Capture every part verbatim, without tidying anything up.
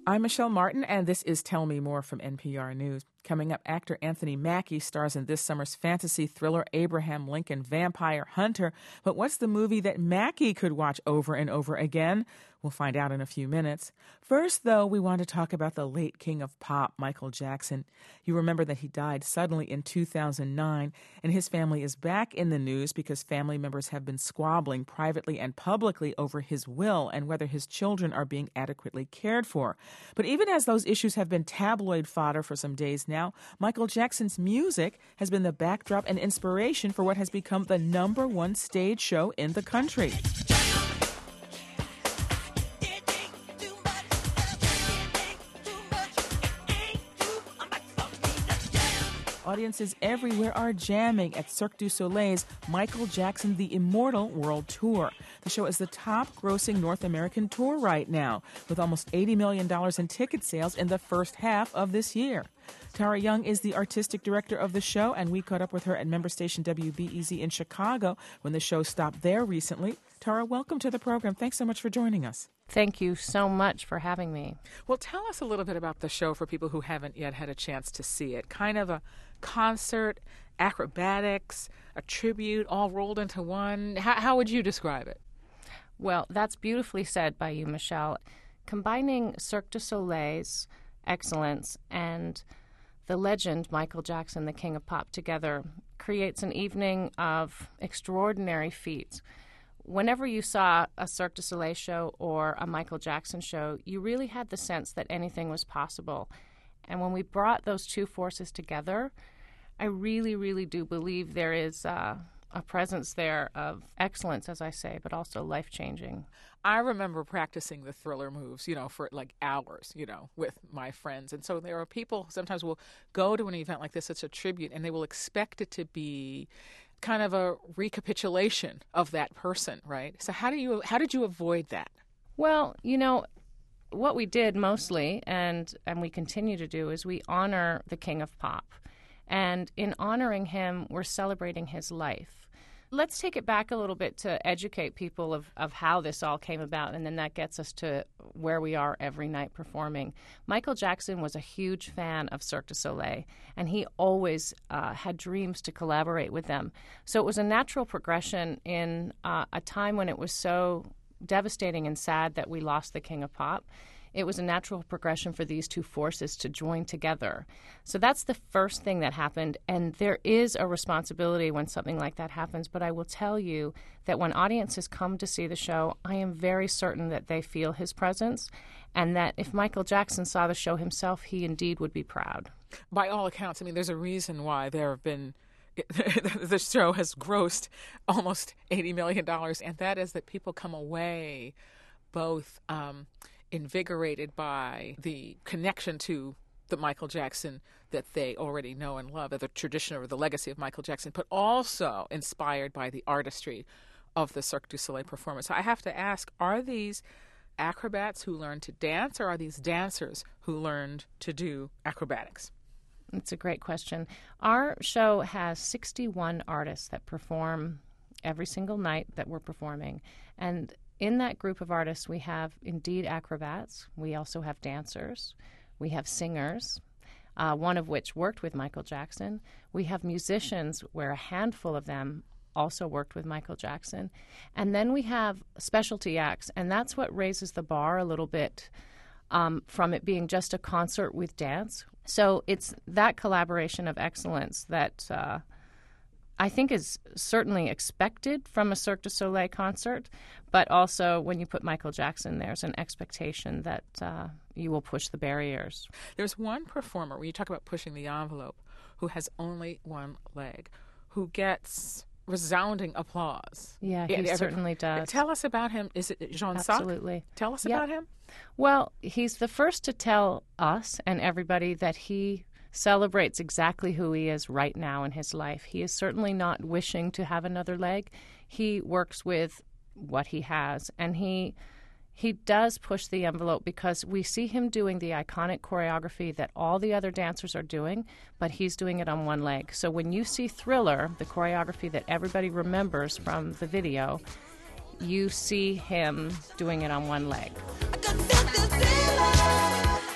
I'm Michelle Martin, and this is Tell Me More from N P R News. Coming up, actor Anthony Mackie stars in this summer's fantasy thriller Abraham Lincoln Vampire Hunter. But what's the movie that Mackie could watch over and over again? We'll find out in a few minutes. First, though, we want to talk about the late king of pop, Michael Jackson. You remember that he died suddenly in two thousand nine, and his family is back in the news because family members have been squabbling privately and publicly over his will and whether his children are being adequately cared for. But even as those issues have been tabloid fodder for some days now, Michael Jackson's music has been the backdrop and inspiration for what has become the number one stage show in the country. Audiences everywhere are jamming at Cirque du Soleil's Michael Jackson The Immortal World Tour. The show is the top-grossing North American tour right now, with almost eighty million dollars in ticket sales in the first half of this year. Tara Young is the artistic director of the show, and we caught up with her at member station W B E Z in Chicago when the show stopped there recently. Tara, welcome to the program. Thanks so much for joining us. Thank you so much for having me. Well, tell us a little bit about the show for people who haven't yet had a chance to see it. Kind of a concert, acrobatics, a tribute, all rolled into one. How, how would you describe it? Well, that's beautifully said by you, Michelle. Combining Cirque du Soleil's excellence and the legend Michael Jackson, the King of Pop, together creates an evening of extraordinary feats. Whenever you saw a Cirque du Soleil show or a Michael Jackson show, you really had the sense that anything was possible. And when we brought those two forces together, I really, really do believe there is uh, a presence there of excellence, as I say, but also life-changing. I remember practicing the Thriller moves, you know, for like hours, you know, with my friends. And so there are people who sometimes will go to an event like this, it's a tribute, and they will expect it to be kind of a recapitulation of that person, right? So how do you how did you avoid that? Well, you know, what we did mostly, and and we continue to do, is we honor the King of Pop. And in honoring him, we're celebrating his life. Let's take it back a little bit to educate people of, of how this all came about, and then that gets us to where we are every night performing. Michael Jackson was a huge fan of Cirque du Soleil, and he always uh, had dreams to collaborate with them. So it was a natural progression in uh, a time when it was so devastating and sad that we lost the King of Pop. It was a natural progression for these two forces to join together. So that's the first thing that happened, and there is a responsibility when something like that happens, but I will tell you that when audiences come to see the show, I am very certain that they feel his presence, and that if Michael Jackson saw the show himself, he indeed would be proud. By all accounts, I mean, there's a reason why there have been the show has grossed almost eighty million dollars, and that is that people come away both um, invigorated by the connection to the Michael Jackson that they already know and love, or the tradition or the legacy of Michael Jackson, but also inspired by the artistry of the Cirque du Soleil performance. So I have to ask, are these acrobats who learned to dance, or are these dancers who learned to do acrobatics? It's a great question. Our show has sixty-one artists that perform every single night that we're performing. And in that group of artists, we have indeed acrobats. We also have dancers. We have singers, uh, one of which worked with Michael Jackson. We have musicians, where a handful of them also worked with Michael Jackson. And then we have specialty acts, and that's what raises the bar a little bit um, from it being just a concert with dance. So it's that collaboration of excellence that uh, I think is certainly expected from a Cirque du Soleil concert, but also when you put Michael Jackson, there's an expectation that uh, you will push the barriers. There's one performer, when you talk about pushing the envelope, who has only one leg, who gets resounding applause. Yeah, he yeah, certainly does. Tell us about him. Is it Jean Sac? Absolutely. Tell us yeah. about him. Well, he's the first to tell us and everybody that he celebrates exactly who he is right now in his life. He is certainly not wishing to have another leg. He works with what he has, and he he does push the envelope because we see him doing the iconic choreography that all the other dancers are doing, but he's doing it on one leg. So when you see Thriller, the choreography that everybody remembers from the video, you see him doing it on one leg. I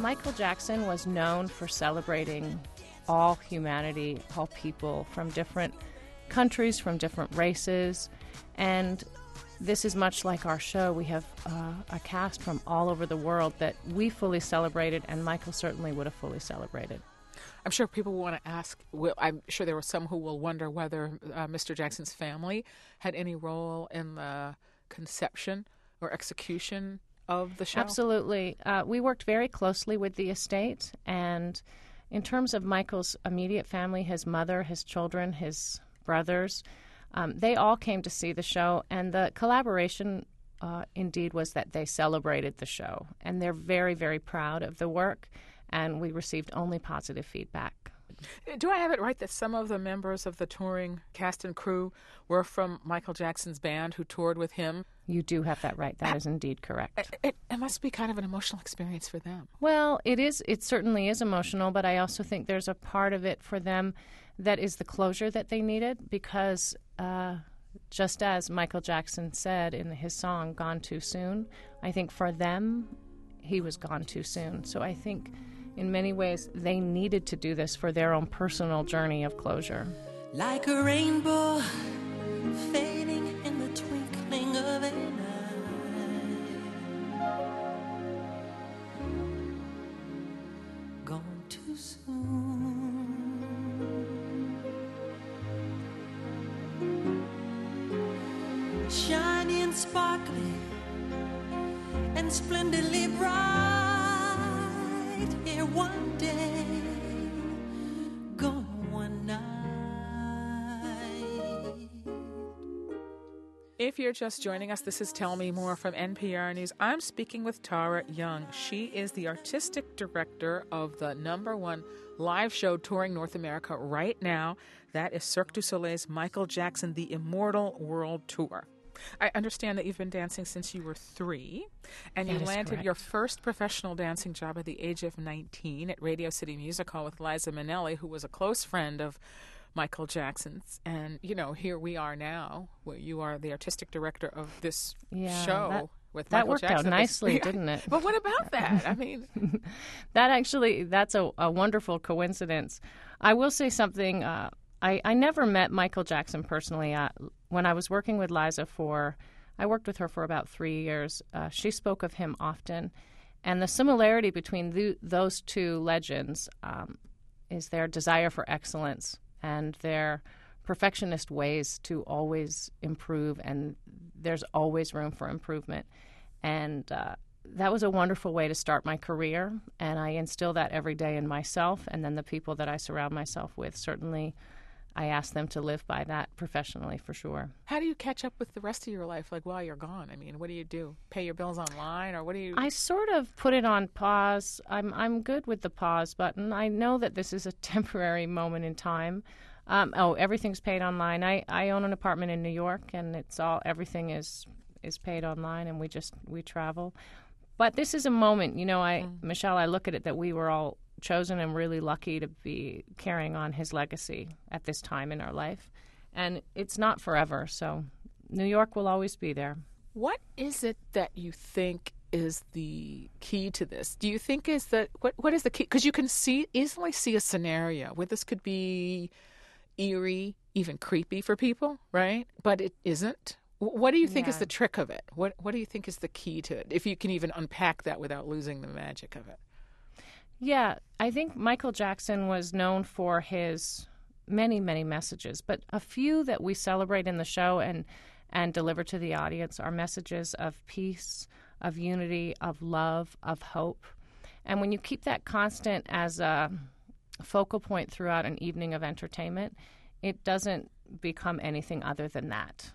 Michael Jackson was known for celebrating all humanity, all people from different countries, from different races. And this is much like our show. We have uh, a cast from all over the world that we fully celebrated, and Michael certainly would have fully celebrated. I'm sure people will want to ask, well, I'm sure there were some who will wonder whether uh, Mister Jackson's family had any role in the conception or execution of the show. Absolutely. Uh, we worked very closely with the estate, and in terms of Michael's immediate family, his mother, his children, his brothers, um, they all came to see the show, and the collaboration uh, indeed was that they celebrated the show, and they're very, very proud of the work, and we received only positive feedback. Do I have it right that some of the members of the touring cast and crew were from Michael Jackson's band who toured with him? You do have that right. That is indeed correct. It, it, it must be kind of an emotional experience for them. Well, it is. It certainly is emotional, but I also think there's a part of it for them that is the closure that they needed, because uh, just as Michael Jackson said in his song, Gone Too Soon, I think for them, he was gone too soon. So I think in many ways, they needed to do this for their own personal journey of closure. Like a rainbow fading in the twinkling of an eye, gone too soon. Shiny and sparkly and splendidly bright, here one day, gone one night. If you're just joining us, this is Tell Me More from N P R News. I'm speaking with Tara Young. She is the artistic director of the number one live show touring North America right now. That is Cirque du Soleil's Michael Jackson, The Immortal World Tour. I understand that you've been dancing since you were three, and That you is landed correct. your first professional dancing job at the age of nineteen at Radio City Music Hall with Liza Minnelli, who was a close friend of Michael Jackson's. And, you know, here we are now, where you are the artistic director of this Yeah, show that- with That Michael worked Jackson. out nicely, Yeah. didn't it? But what about that? I mean, That actually, that's a, a wonderful coincidence. I will say something. Uh, I, I never met Michael Jackson personally. Uh, when I was working with Liza for, I worked with her for about three years. Uh, she spoke of him often. And the similarity between the, those two legends um, is their desire for excellence and their perfectionist ways to always improve, and there's always room for improvement. And uh, that was a wonderful way to start my career, and I instill that every day in myself, and then the people that I surround myself with. Certainly, I ask them to live by that professionally, for sure. how do you catch up with the rest of your life, like while you're gone? I mean, what do you do? Pay your bills online, or what do you... I sort of put it on pause. I'm I'm good with the pause button. I know that this is a temporary moment in time. Um, oh, everything's paid online. I, I own an apartment in New York, and it's all everything is is paid online, and we just we travel. But this is a moment, you know. I mm. Michelle, I look at it that we were all chosen and really lucky to be carrying on his legacy at this time in our life, and it's not forever. So New York will always be there. What is it that you think is the key to this? Do you think is that what what is the key? Because you can see easily see a scenario where this could be eerie, even creepy for people, right? But it isn't. What do you think Yeah. is the trick of it? What What do you think is the key to it? If you can even unpack that without losing the magic of it. Yeah, I think Michael Jackson was known for his many, many messages, but a few that we celebrate in the show and and deliver to the audience are messages of peace, of unity, of love, of hope. And when you keep that constant as a focal point throughout an evening of entertainment, it doesn't become anything other than that.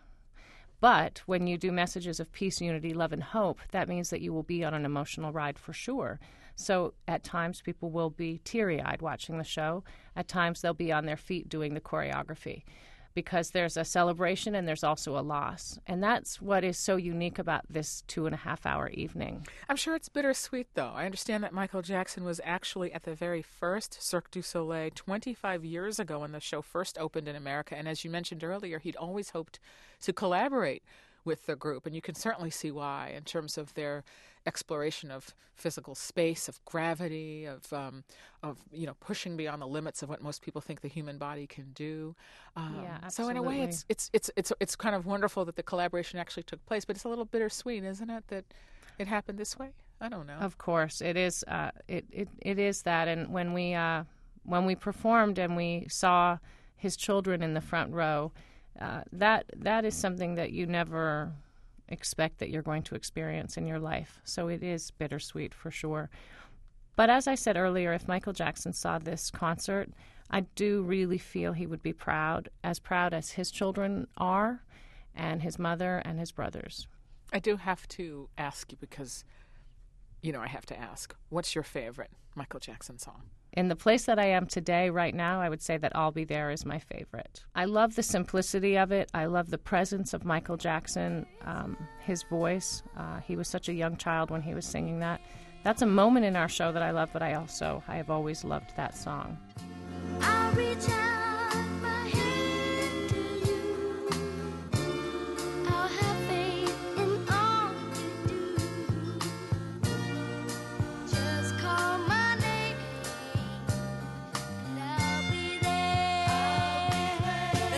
But when you do messages of peace, unity, love, and hope, that means that you will be on an emotional ride for sure. So at times people will be teary-eyed watching the show. At times they'll be on their feet doing the choreography, because there's a celebration and there's also a loss. And that's what is so unique about this two and a half hour evening. I'm sure it's bittersweet, though. I understand that Michael Jackson was actually at the very first Cirque du Soleil twenty-five years ago when the show first opened in America. And as you mentioned earlier, he'd always hoped to collaborate with the group, and you can certainly see why in terms of their exploration of physical space, of gravity, of um, of you know pushing beyond the limits of what most people think the human body can do. Um, Yeah, so in a way, absolutely. it's it's it's it's it's kind of wonderful that the collaboration actually took place, but it's a little bittersweet, isn't it, that it happened this way? I don't know. Of course, it is. Uh, it, it it is that. And when we uh, when we performed and we saw his children in the front row, uh, that that is something that you never expect that you're going to experience in your life. So it is bittersweet for sure. But as I said earlier, if Michael Jackson saw this concert, I do really feel he would be proud, as proud as his children are, and his mother and his brothers. I do have to ask you because, you know, I have to ask, what's your favorite Michael Jackson song? In the place that I am today, right now, I would say that I'll Be There is my favorite. I love the simplicity of it. I love the presence of Michael Jackson, um, his voice. Uh, he was such a young child when he was singing that. That's a moment in our show that I love, but I also, I have always loved that song. I'll reach out my hand to you. I'll have faith in all you do. Just call my name and I'll be there. And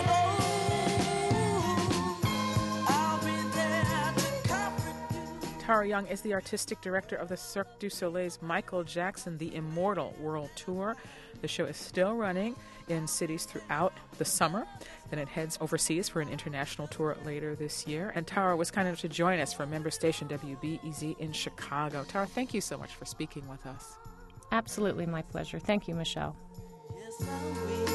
oh, I'll be there to comfort you. Tara Young is the artistic director of the Cirque du Soleil's Michael Jackson The Immortal World Tour. The show is still running in cities throughout the summer. Then it heads overseas for an international tour later this year. And Tara was kind enough to join us from member station W B E Z in Chicago. Tara, thank you so much for speaking with us. Absolutely my pleasure. Thank you, Michelle. Yes, I will.